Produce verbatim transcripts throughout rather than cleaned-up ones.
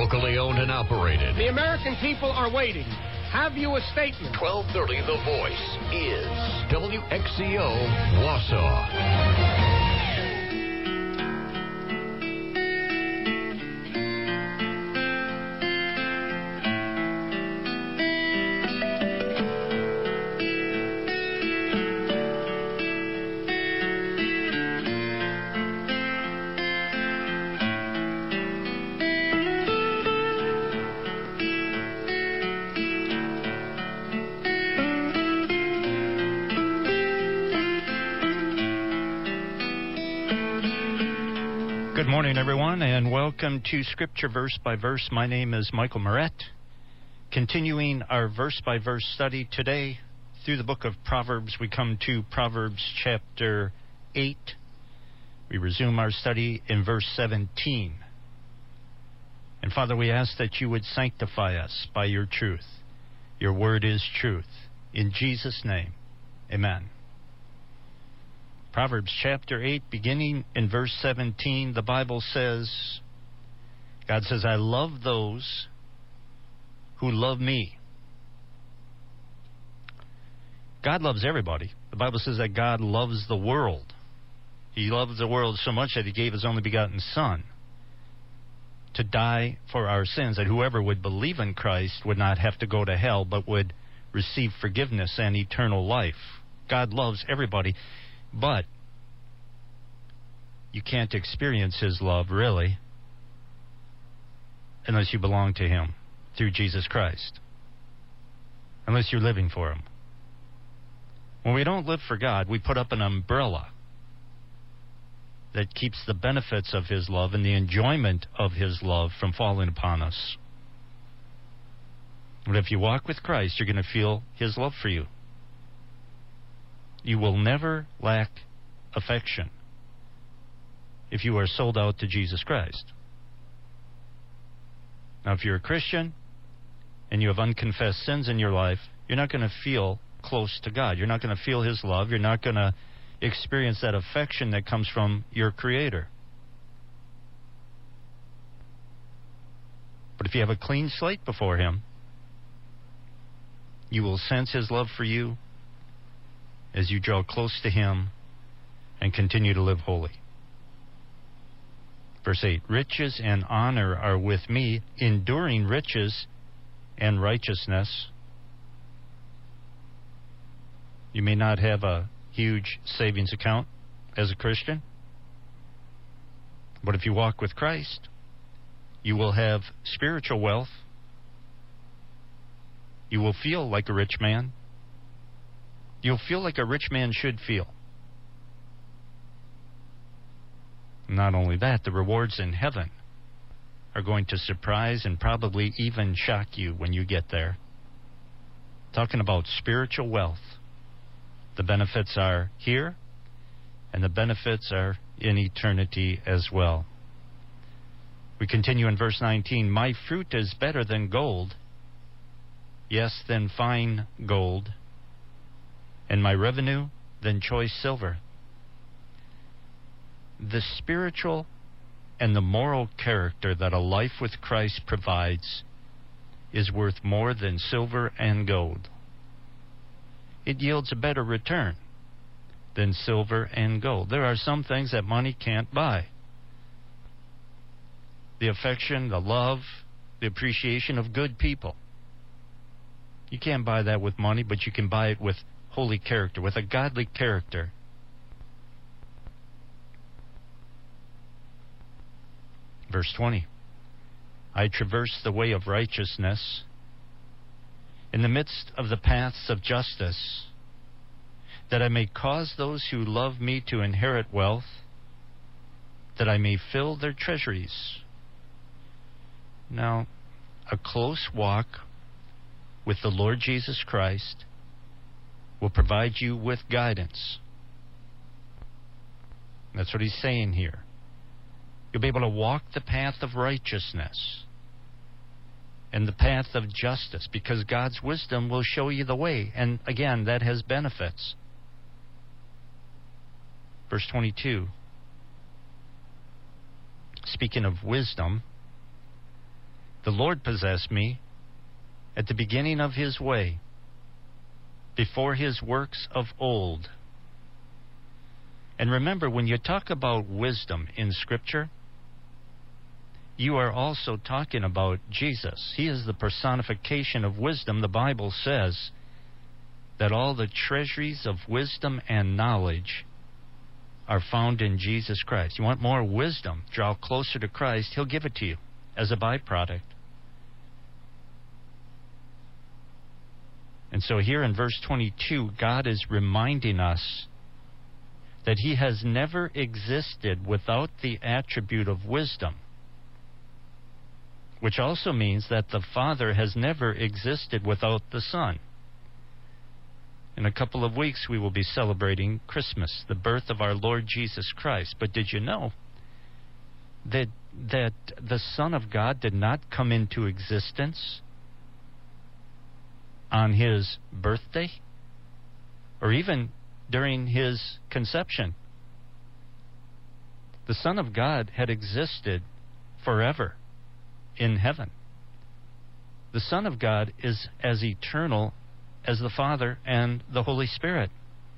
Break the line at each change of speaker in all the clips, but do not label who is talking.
Locally owned and operated.
The American people are waiting. Have you a statement?
twelve thirty The Voice is W X C O Wausau.
Good morning, everyone, and welcome to Scripture Verse by Verse. My name is Michael Moret. Continuing our verse-by-verse study today through the book of Proverbs, we come to Proverbs chapter eight. We resume our study in verse seventeen. And Father, we ask that you would sanctify us by your truth. Your word is truth. In Jesus' name, amen. Proverbs chapter eight, beginning in verse seventeen, the Bible says, God says, I love those who love me. God loves everybody. The Bible says that God loves the world. He loves the world so much that he gave his only begotten Son to die for our sins, that whoever would believe in Christ would not have to go to hell, but would receive forgiveness and eternal life. God loves everybody. But you can't experience his love, really, unless you belong to him through Jesus Christ, unless you're living for him. When we don't live for God, we put up an umbrella that keeps the benefits of his love and the enjoyment of his love from falling upon us. But if you walk with Christ, you're going to feel his love for you. You will never lack affection if you are sold out to Jesus Christ. Now, if you're a Christian and you have unconfessed sins in your life, you're not going to feel close to God. You're not going to feel his love. You're not going to experience that affection that comes from your Creator. But if you have a clean slate before him, you will sense his love for you as you draw close to him and continue to live holy. Verse eight, riches and honor are with me, enduring riches and righteousness. You may not have a huge savings account as a Christian, but if you walk with Christ, you will have spiritual wealth. You will feel like a rich man. You'll feel like a rich man should feel. Not only that, the rewards in heaven are going to surprise and probably even shock you when you get there. Talking about spiritual wealth. The benefits are here, and the benefits are in eternity as well. We continue in verse nineteen. My fruit is better than gold, yes, than fine gold, and my revenue than choice silver. The spiritual and the moral character that a life with Christ provides is worth more than silver and gold. It yields a better return than silver and gold. There are some things that money can't buy. The affection, the love, the appreciation of good people. You can't buy that with money, but you can buy it with holy character, with a godly character. Verse twenty, I traverse the way of righteousness in the midst of the paths of justice, that I may cause those who love me to inherit wealth, that I may fill their treasuries. Now, a close walk with the Lord Jesus Christ will provide you with guidance. That's what he's saying here. You'll be able to walk the path of righteousness and the path of justice, because God's wisdom will show you the way. And again, that has benefits. Verse twenty-two, speaking of wisdom, The Lord possessed me at the beginning of his way, before his works of old. And remember, when you talk about wisdom in Scripture, you are also talking about Jesus. He is the personification of wisdom. The Bible says that all the treasuries of wisdom and knowledge are found in Jesus Christ. You want more wisdom? Draw closer to Christ. He'll give it to you as a byproduct. And so here in verse twenty-two, God is reminding us that he has never existed without the attribute of wisdom, which also means that the Father has never existed without the Son. In a couple of weeks, we will be celebrating Christmas, the birth of our Lord Jesus Christ. But did you know that, that the Son of God did not come into existence on his birthday or even during his conception? The Son of God had existed forever in heaven. The Son of God is as eternal as the Father and the Holy Spirit.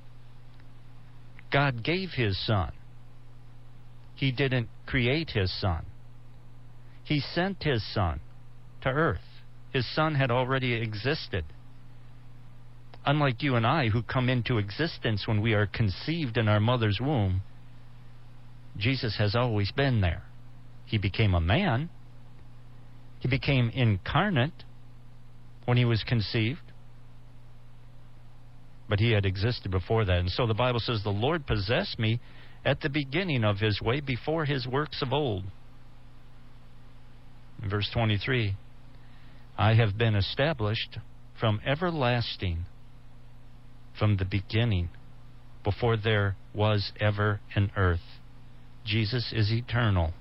God gave his Son. He didn't create his Son. He sent his Son to earth. His Son had already existed. Unlike you and I, who come into existence when we are conceived in our mother's womb, Jesus has always been there. He became a man. He became incarnate when he was conceived. But he had existed before that. And so the Bible says, the Lord possessed me at the beginning of his way, before his works of old. In verse twenty-three, I have been established from everlasting, from the beginning, before there was ever an earth. Jesus is eternal.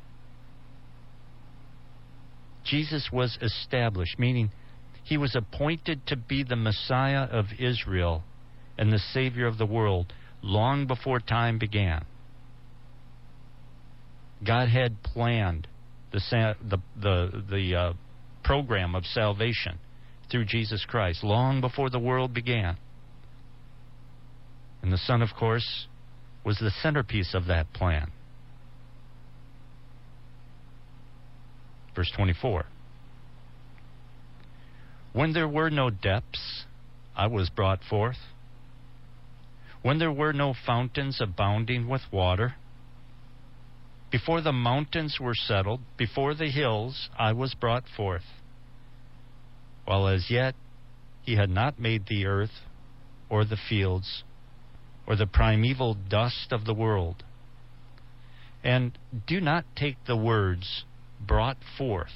Jesus was established, meaning he was appointed to be the Messiah of Israel and the Savior of the world long before time began. God had planned the the the, the uh, program of salvation through Jesus Christ long before the world began. And the Son, of course, was the centerpiece of that plan. Verse twenty-four. When there were no depths, I was brought forth. When there were no fountains abounding with water, before the mountains were settled, before the hills, I was brought forth. While as yet he had not made the earth, or the fields, or the primeval dust of the world. And do not take the words brought forth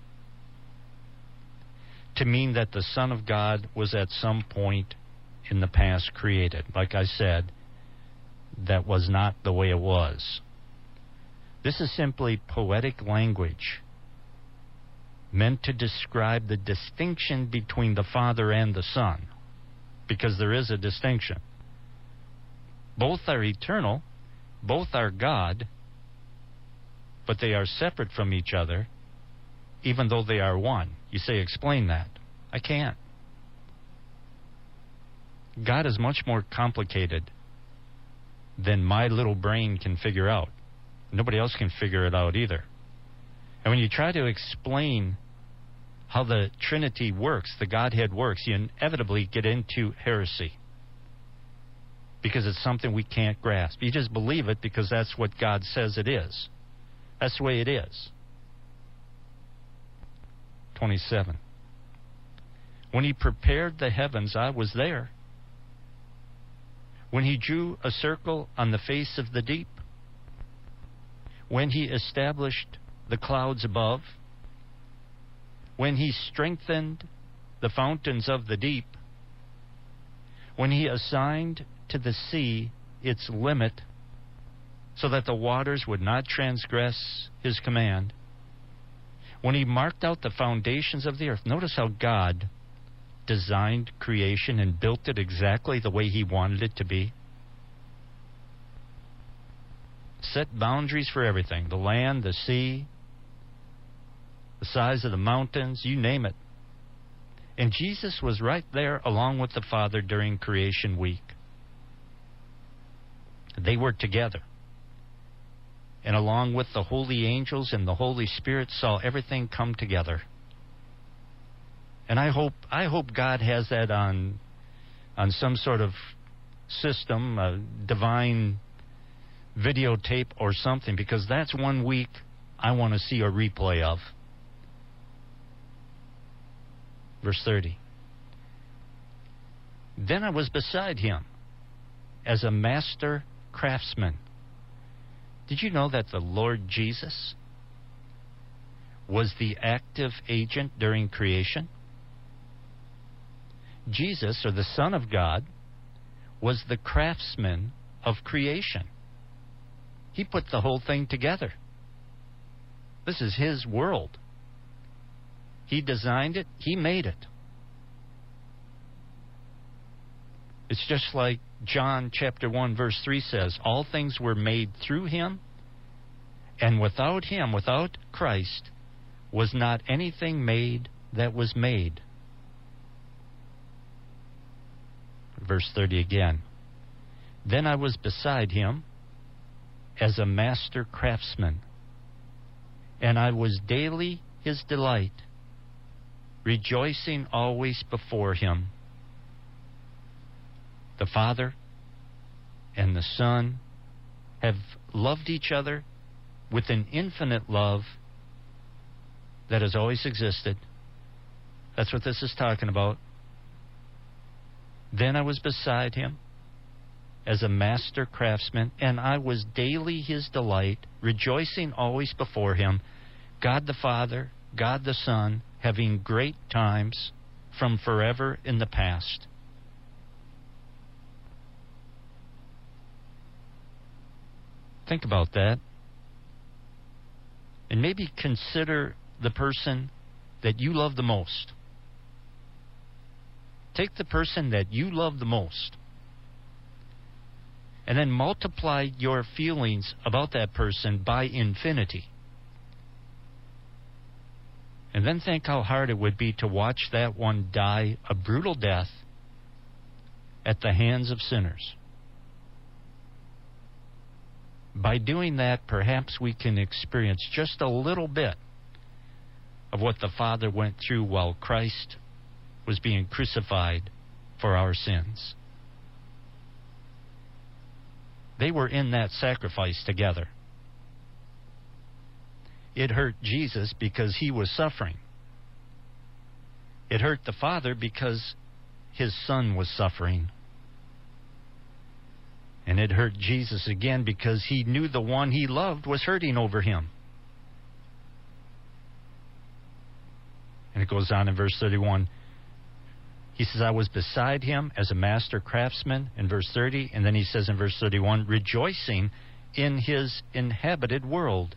to mean that the Son of God was at some point in the past created. Like I said, that was not the way it was. This is simply poetic language meant to describe the distinction between the Father and the Son, because there is a distinction. Both are eternal, both are God, but they are separate from each other, even though they are one. You say, explain that. I can't. God is much more complicated than my little brain can figure out. Nobody else can figure it out either. And when you try to explain how the Trinity works, the Godhead works, you inevitably get into heresy, because it's something we can't grasp. You just believe it because that's what God says it is. That's the way it is. twenty-seven. When he prepared the heavens, I was there. When he drew a circle on the face of the deep. When he established the clouds above. When he strengthened the fountains of the deep. When he assigned to the sea its limit, so that the waters would not transgress his command. When he marked out the foundations of the earth. Notice how God designed creation and built it exactly the way he wanted it to be. Set boundaries for everything. The land, the sea, the size of the mountains, you name it. And Jesus was right there along with the Father during creation week. They were together. And along with the holy angels and the Holy Spirit saw everything come together. And I hope I hope God has that on on some sort of system, a divine videotape or something, because that's one week I want to see a replay of. Verse thirty. Then I was beside him as a master craftsman. Did you know that the Lord Jesus was the active agent during creation? Jesus, or the Son of God, was the craftsman of creation. He put the whole thing together. This is His world. He designed it. He made it. It's just like John chapter one verse three says, all things were made through Him, and without Him, without Christ, was not anything made that was made. Verse thirty again. Then I was beside Him as a master craftsman, and I was daily His delight, rejoicing always before Him. The Father and the Son have loved each other with an infinite love that has always existed. That's what this is talking about. Then I was beside Him as a master craftsman, and I was daily His delight, rejoicing always before Him. God the Father, God the Son, having great times from forever in the past. Think about that. And maybe consider the person that you love the most. Take the person that you love the most, and then multiply your feelings about that person by infinity. And then think how hard it would be to watch that one die a brutal death at the hands of sinners. By doing that, perhaps we can experience just a little bit of what the Father went through while Christ was being crucified for our sins. They were in that sacrifice together. It hurt Jesus because He was suffering. It hurt the Father because His Son was suffering. And it hurt Jesus again because He knew the one He loved was hurting over Him. And it goes on in verse thirty-one. He says, I was beside Him as a master craftsman in verse thirty. And then he says in verse thirty-one, rejoicing in His inhabited world.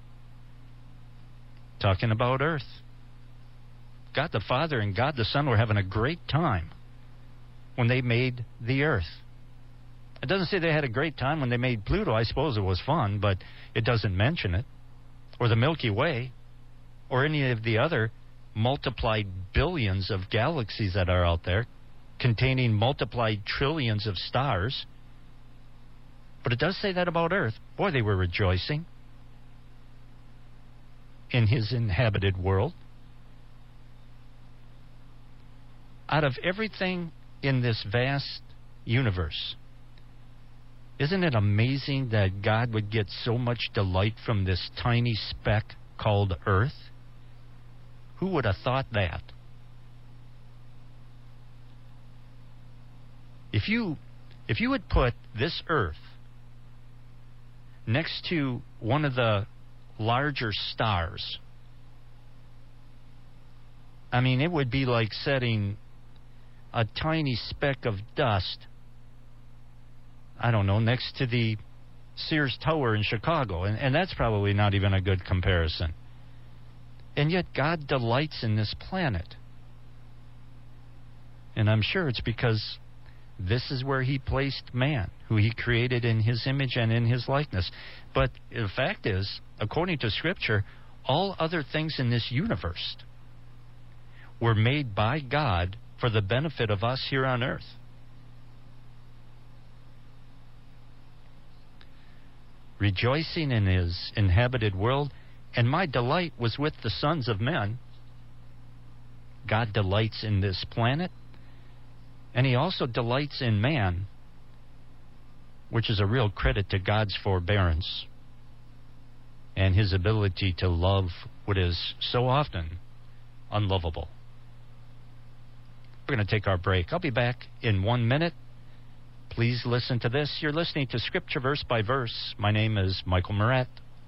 Talking about earth. God the Father and God the Son were having a great time when they made the earth. It doesn't say they had a great time when they made Pluto. I suppose it was fun, but it doesn't mention it. Or the Milky Way, or any of the other multiplied billions of galaxies that are out there, containing multiplied trillions of stars. But it does say that about Earth. Boy, they were rejoicing in His inhabited world. Out of everything in this vast universe, isn't it amazing that God would get so much delight from this tiny speck called Earth? Who would have thought that? If you if you would put this Earth next to one of the larger stars, I mean, it would be like setting a tiny speck of dust, I don't know, next to the Sears Tower in Chicago. And, and that's probably not even a good comparison. And yet God delights in this planet. And I'm sure it's because this is where He placed man, who He created in His image and in His likeness. But the fact is, according to Scripture, all other things in this universe were made by God for the benefit of us here on earth. Rejoicing in his inhabited world, and my delight was with the sons of men. God delights in this planet, and he also delights in man, which is a real credit to God's forbearance and his ability to love what is so often unlovable. We're going to take our break. I'll be back in one minute. Please listen to this. You're listening to Scripture Verse by Verse. My name is Michael Moret.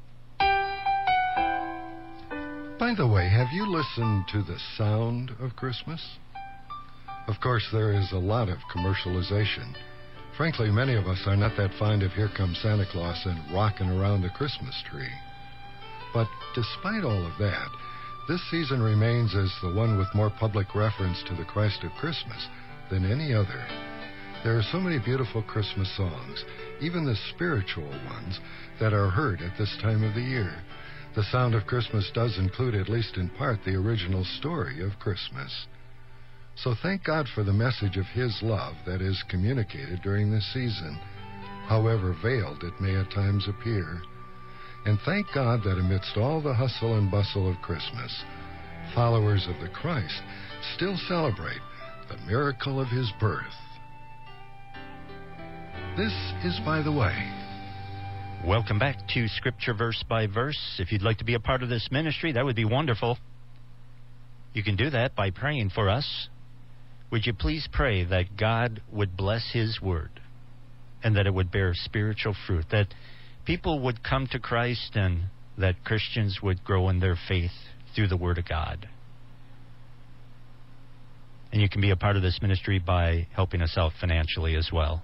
By the way, have you listened to the sound of Christmas? Of course, there is a lot of commercialization. Frankly, many of us are not that fond of Here Comes Santa Claus and rocking around the Christmas tree. But despite all of that, this season remains as the one with more public reference to the Christ of Christmas than any other. There are so many beautiful Christmas songs, even the spiritual ones, that are heard at this time of the year. The sound of Christmas does include, at least in part, the original story of Christmas. So thank God for the message of His love that is communicated during this season, however veiled it may at times appear. And thank God that amidst all the hustle and bustle of Christmas, followers of the Christ still celebrate the miracle of His birth. This is By the Way.
Welcome back to Scripture Verse by Verse. If you'd like to be a part of this ministry, that would be wonderful. You can do that by praying for us. Would you please pray that God would bless His Word and that it would bear spiritual fruit, that people would come to Christ and that Christians would grow in their faith through the Word of God. And you can be a part of this ministry by helping us out financially as well.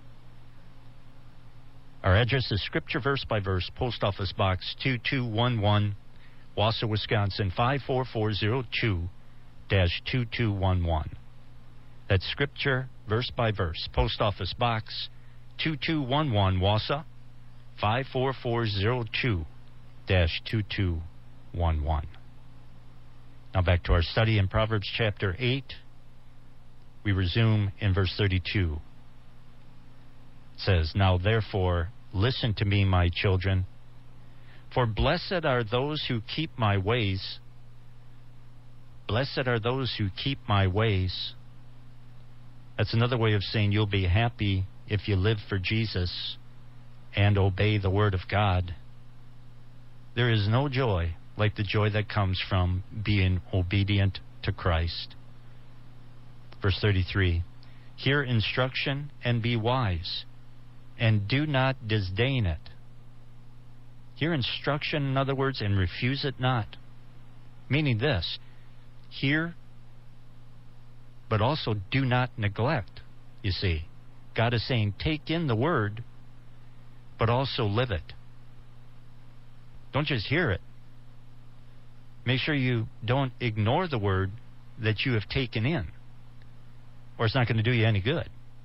Our address is Scripture Verse by Verse, Post Office Box two two one one, Wausau, Wisconsin five four four zero two dash two two one one. That's Scripture Verse by Verse, Post Office Box two two one one, Wausau five four four zero two dash two two one one. Now back to our study in Proverbs chapter eight. We resume in verse thirty-two. It says, "Now therefore listen to me, my children, for blessed are those who keep my ways. Blessed are those who keep my ways." That's another way of saying you'll be happy if you live for Jesus and obey the Word of God. There is no joy like the joy that comes from being obedient to Christ. Verse thirty-three, "Hear instruction and be wise, and do not disdain it." Hear instruction, in other words, and refuse it not. Meaning this, hear, but also do not neglect. You see, God is saying take in the Word, but also live it. Don't just hear it. Make sure you don't ignore the Word that you have taken in, or it's not going to do you any good.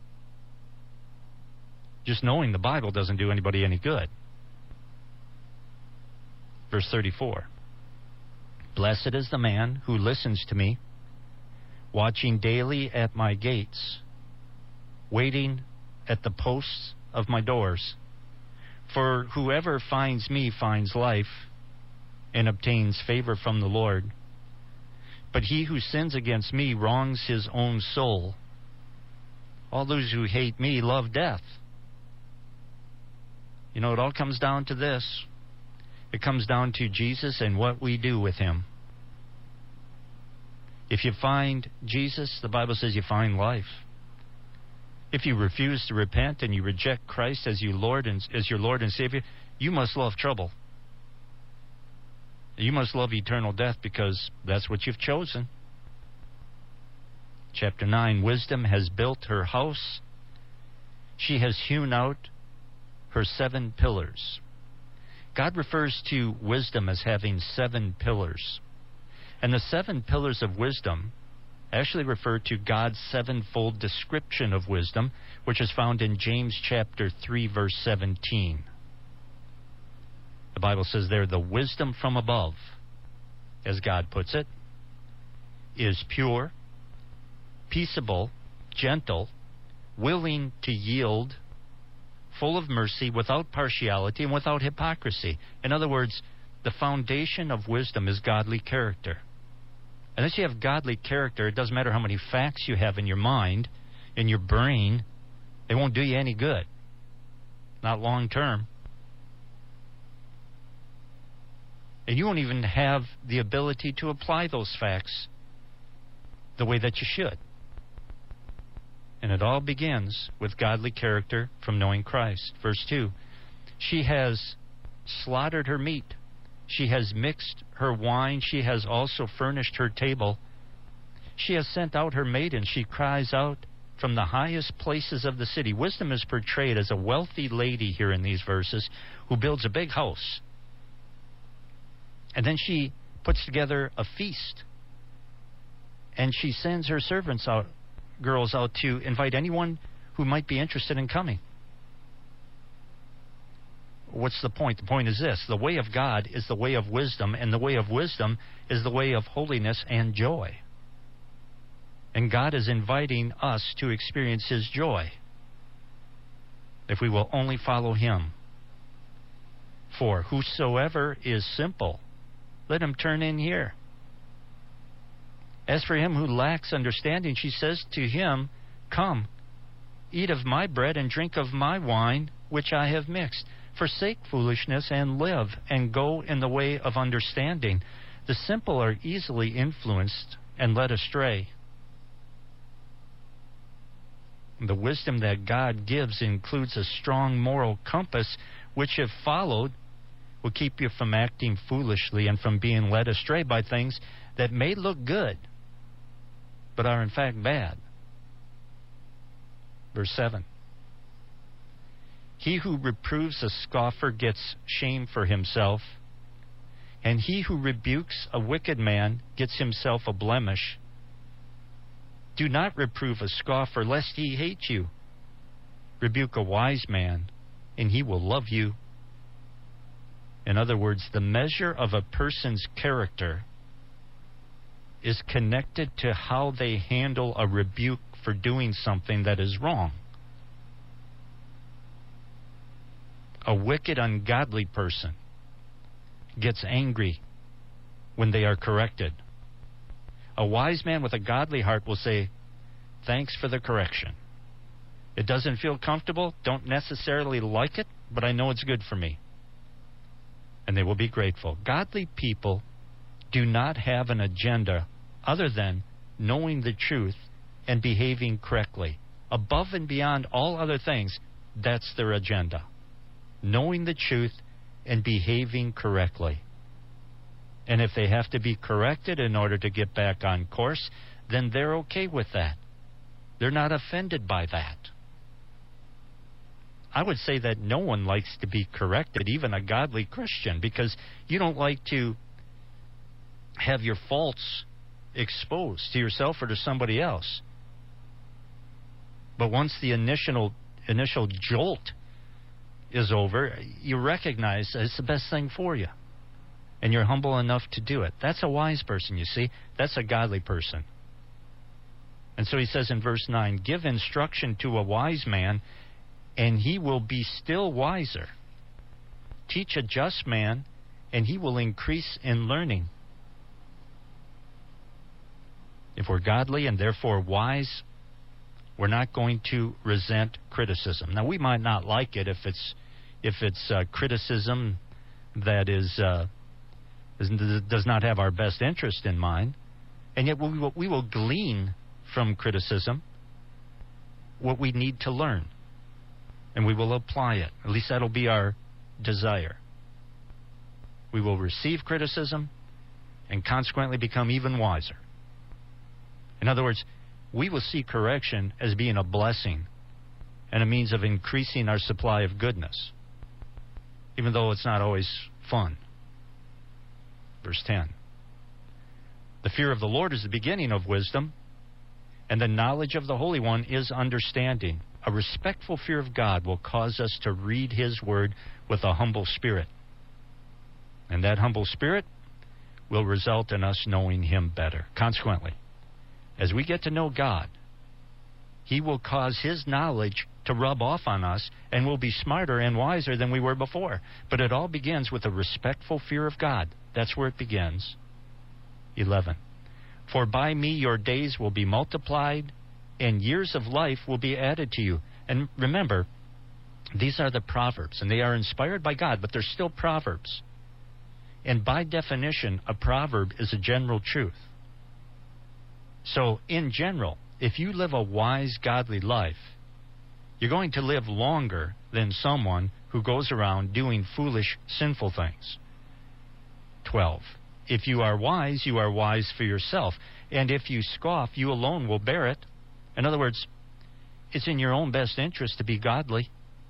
Just knowing the Bible doesn't do anybody any good. Verse thirty-four, "Blessed is the man who listens to me, watching daily at my gates, waiting at the posts of my doors. For whoever finds me finds life and obtains favor from the Lord. But he who sins against me wrongs his own soul. All those who hate me love death." You know, it all comes down to this. It comes down to Jesus and what we do with Him. If you find Jesus, the Bible says you find life. If you refuse to repent and you reject Christ as, you Lord and, as your Lord and Savior, you must love trouble. You must love eternal death because that's what you've chosen. Chapter nine, "Wisdom has built her house. She has hewn out her seven pillars." God refers to wisdom as having seven pillars. And the seven pillars of wisdom actually refer to God's sevenfold description of wisdom, which is found in James chapter three, verse seventeen. The Bible says there, "The wisdom from above as God puts it, is pure, peaceable, gentle, willing to yield, full of mercy, without partiality, and without hypocrisy. In other words, the foundation of wisdom is godly character. Unless you have godly character, it doesn't matter how many facts you have in your mind, in your brain, they won't do you any good. Not long term. And you won't even have the ability to apply those facts the way that you should. And it all begins with godly character from knowing Christ. Verse two, she has slaughtered her meat. She has mixed her wine. She has also furnished her table. She has sent out her maiden. She cries out from the highest places of the city. Wisdom is portrayed as a wealthy lady here in these verses who builds a big house. And then she puts together a feast. And she sends her servants out, girls out, to invite anyone who might be interested in coming. What's the point? The point is this: the way of God is the way of wisdom, and the way of wisdom is the way of holiness and joy. And God is inviting us to experience His joy if we will only follow Him. For whosoever is simple, let him turn in here. As for him who lacks understanding, she says to him, come, eat of my bread and drink of my wine, which I have mixed. Forsake foolishness and live, and go in the way of understanding. The simple are easily influenced and led astray. The wisdom that God gives includes a strong moral compass, which, if followed, will keep you from acting foolishly and from being led astray by things that may look good, but are in fact bad. Verse seven. He who reproves a scoffer gets shame for himself, and he who rebukes a wicked man gets himself a blemish. Do not reprove a scoffer, lest he hate you. Rebuke a wise man, and he will love you. In other words, the measure of a person's character is connected to how they handle a rebuke for doing something that is wrong. A wicked, ungodly person gets angry when they are corrected. A wise man with a godly heart will say, thanks for the correction. It doesn't feel comfortable, don't necessarily like it, but I know it's good for me. And they will be grateful. Godly people do not have an agenda other than knowing the truth and behaving correctly. Above and beyond all other things, that's their agenda. Knowing the truth and behaving correctly. And if they have to be corrected in order to get back on course, then they're okay with that. They're not offended by that. I would say that no one likes to be corrected, even a godly Christian, because you don't like to have your faults exposed to yourself or to somebody else. But once the initial initial jolt is over, you recognize that it's the best thing for you. And you're humble enough to do it. That's a wise person, you see. That's a godly person. And so he says in verse nine, give instruction to a wise man, and he will be still wiser. Teach a just man, and he will increase in learning. If we're godly and therefore wise, we're not going to resent criticism. Now, we might not like it if it's if it's uh, criticism that is, uh, is does not have our best interest in mind, and yet we will, we will glean from criticism what we need to learn, and we will apply it. At least that'll be our desire. We will receive criticism and consequently become even wiser. In other words, we will see correction as being a blessing and a means of increasing our supply of goodness, even though it's not always fun. Verse ten. The fear of the Lord is the beginning of wisdom, and the knowledge of the Holy One is understanding. A respectful fear of God will cause us to read His Word with a humble spirit. And that humble spirit will result in us knowing Him better. Consequently, as we get to know God, He will cause His knowledge to rub off on us, and we'll be smarter and wiser than we were before. But it all begins with a respectful fear of God. That's where it begins. eleven. For by me your days will be multiplied, and years of life will be added to you. And remember, these are the Proverbs, and they are inspired by God, but they're still Proverbs. And by definition, a proverb is a general truth. So, in general, if you live a wise, godly life, you're going to live longer than someone who goes around doing foolish, sinful things. twelve. If you are wise, you are wise for yourself. And if you scoff, you alone will bear it. In other words, it's in your own best interest to be godly.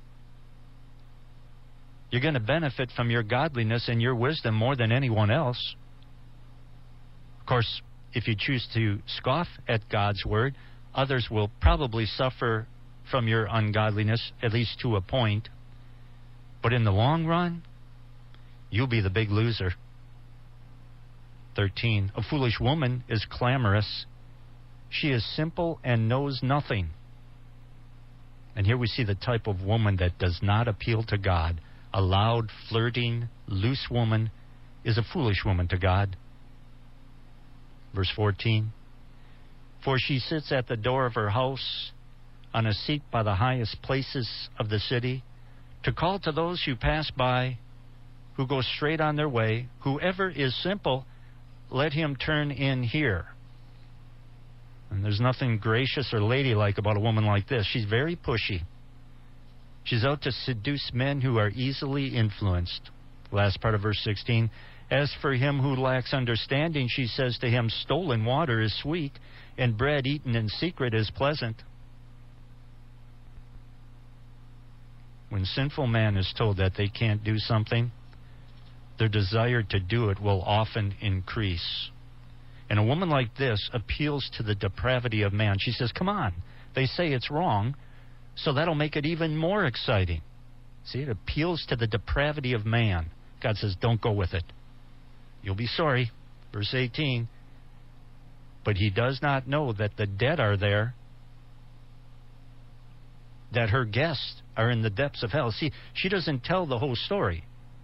You're going to benefit from your godliness and your wisdom more than anyone else. Of course, if you choose to scoff at God's word, others will probably suffer from your ungodliness, at least to a point. But in the long run, you'll be the big loser. thirteen. A foolish woman is clamorous. She is simple and knows nothing. And here we see the type of woman that does not appeal to God. A loud, flirting, loose woman is a foolish woman to God. Verse fourteen. For she sits at the door of her house, on a seat by the highest places of the city, to call to those who pass by, who go straight on their way. Whoever is simple, let him turn in here. And there's nothing gracious or ladylike about a woman like this. She's very pushy. She's out to seduce men who are easily influenced. Last part of verse sixteen. As for him who lacks understanding, she says to him, stolen water is sweet, and bread eaten in secret is pleasant. When sinful man is told that they can't do something, their desire to do it will often increase. And a woman like this appeals to the depravity of man. She says, come on, they say it's wrong, so that'll make it even more exciting. See, it appeals to the depravity of man. God says, don't go with it. You'll be sorry. Verse eighteen. But he does not know that the dead are there, that her guests are in the depths of hell. See, she doesn't tell the whole story.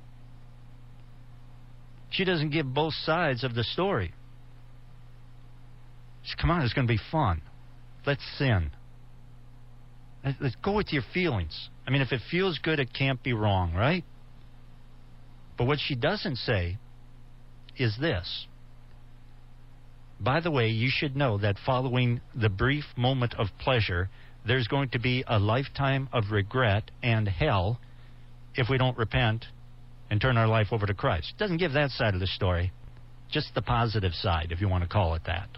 She doesn't give both sides of the story. She says, come on, it's going to be fun. Let's sin. Let's go with your feelings. I mean, if it feels good, it can't be wrong, right? But what she doesn't say is this. By the way, you should know that following the brief moment of pleasure, there's going to be a lifetime of regret and hell if we don't repent and turn our life over to Christ. Doesn't give that side of the story, just the positive side, if you want to call it that.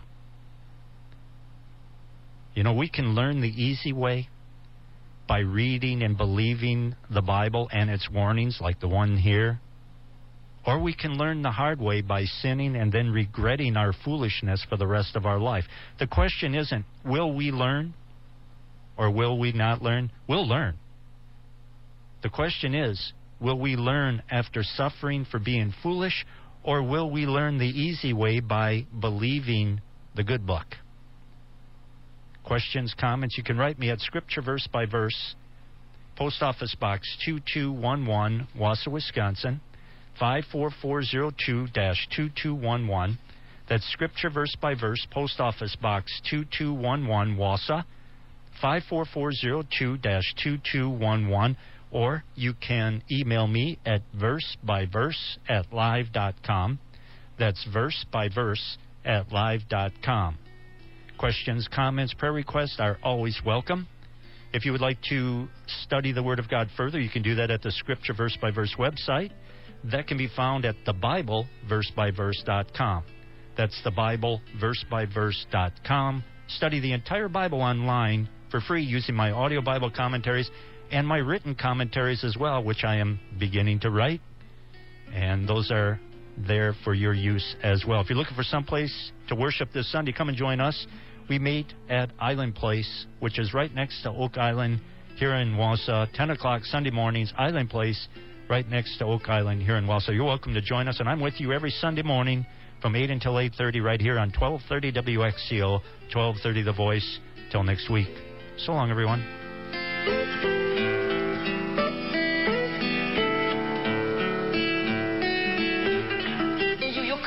You know, we can learn the easy way by reading and believing the Bible and its warnings, like the one here. Or we can learn the hard way by sinning and then regretting our foolishness for the rest of our life. The question isn't, will we learn or will we not learn? We'll learn. The question is, will we learn after suffering for being foolish, or will we learn the easy way by believing the good book? Questions, comments, you can write me at Scripture Verse by Verse, Post Office Box two two one one, Wausau, Wisconsin, five four four zero two dash two two one one. That's Scripture Verse by Verse, Post Office Box two two one one, Wausau, five four four zero two dash two two one one. Or you can email me at versebyverse at live dot com. That's versebyverse at live dot com. Questions, comments, prayer requests are always welcome. If you would like to study the Word of God further, you can do that at the Scripture Verse by Verse website. That can be found at the bible verse by verse dot com. That's the bible verse by verse dot com. Study the entire Bible online for free using my audio Bible commentaries and my written commentaries as well, which I am beginning to write. And those are there for your use as well. If you're looking for someplace to worship this Sunday, come and join us. We meet at Island Place, which is right next to Oak Island here in Wausau. ten o'clock Sunday mornings, Island Place, right next to Oak Island here in Wausau. You're welcome to join us, and I'm with you every Sunday morning from eight until eight thirty right here on twelve thirty W X C O, twelve thirty The Voice. Till next week. So long, everyone.